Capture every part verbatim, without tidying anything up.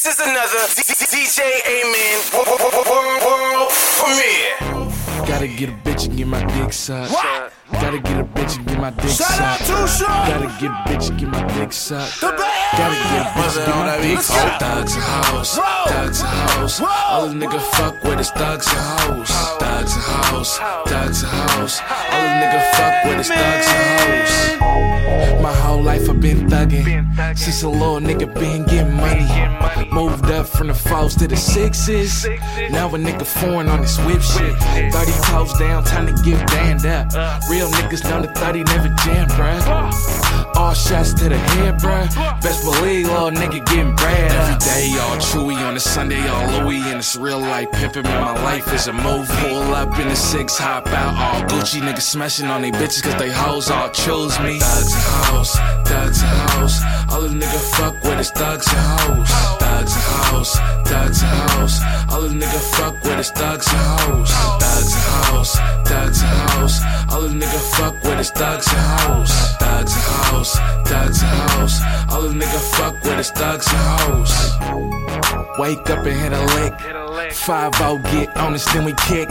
is another D J Amen world premiere. Gotta get a bitch and get my dick sucked. What? Gotta get a bitch and get my dick Shout sucked. out to Sean. Gotta get a bitch and get my dick sucked. The band. Gotta get a bitch and get my dick Let's sucked. go. Thugs and hoes, Whoa. thugs and hoes. Whoa. All the nigga fuck with is thugs and hoes. Thugs and hoes, thugs and hoes. All the nigga fuck with is thugs and hoes. My whole life I've been thuggin'. Since a little nigga been getting money. Moved up from the fours to the sixes. Now a nigga foreign on this whip shit. thirty toes down, time to get banned up. Real niggas down to thirty never jam, bruh. All shots to the head, bruh. Best believe little nigga getting bread. Every day y'all Chewy, on a Sunday y'all Louis. And it's real life pimpin', man, my life is a move. Pull up in the six, hop out all Gucci. Niggas smashing on they bitches cause they hoes all choose me. Thugs and hoes, thugs and hoes. All the nigga fuck with is thugs and hoes. Thugs and hoes, thugs and hoes. All the nigga fuck with is thugs and hoes. Thugs and hoes, thugs and hoes. All the nigga fuck with is thugs and hoes. Thugs and hoes, thugs and hoes. All the nigga fuck with is thugs and hoes. Wake up and hit a lick. five oh, get honest, then we kick.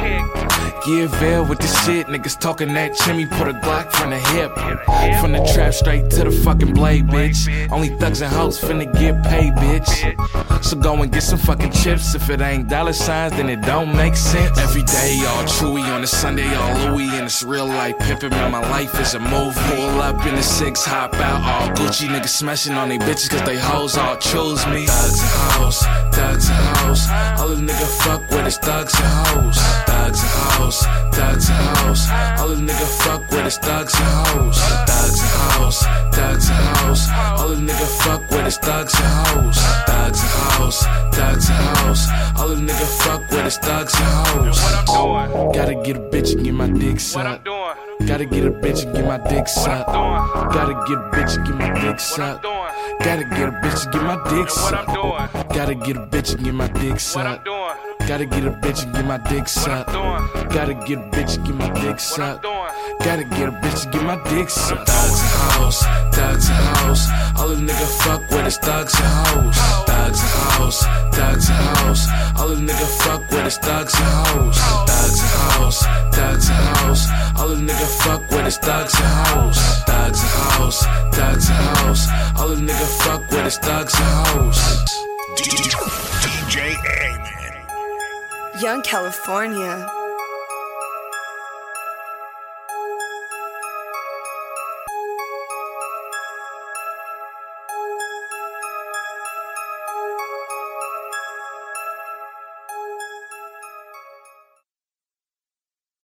Give L with the shit, niggas talking that chimney, put a Glock from the hip. From the trap straight to the fucking blade, bitch. Only thugs and hoes finna get paid, bitch. So go and get some fucking chips. If it ain't dollar signs, then it don't make sense. Every day y'all Chewy, on a Sunday y'all Louis. And it's real life pimpin', man, my life is a move. Pull up in the six, hop out all Gucci. Niggas smashing on they bitches cause they hoes all choose me. Thugs and hoes, thugs and hoes. All the nigga fuck with is thugs and hoes. Thugs and hoes, thugs and hoes. All the nigga fuck with is thugs and hoes. Thugs and hoes, thugs and hoes. All the nigga fuck with is thugs and hoes. Thugs and hoes, thugs and hoes. All the nigga fuck with is thugs and hoes. What I'm doing, Gotta get a bitch and get my dick what I'm sucked. doing, Gotta get a bitch and get my dick what sucked. I'm doing, Gotta get a bitch and get my dick what I'm sucked. doing, Gotta get a bitch and get my dick what I'm sucked. doing, Gotta get a bitch and get my dick what I'm sucked. doing, Gotta get a bitch and get my dick what sucked. I'm doing, Gotta get a bitch and get my dick what I'm sucked. doing. Gotta get a bitch and get my dick sucked. Thugs and hoes, thugs and hoes. All the nigga fuck with is thugs and hoes. Thugs and hoes, thugs and hoes. All the nigga fuck with is thugs and hoes. Thugs and hoes, thugs and hoes. All the nigga fuck with is thugs and hoes. Thugs and hoes, thugs and hoes. All the nigga fuck with is thugs and hoes. D J Amen. Young California.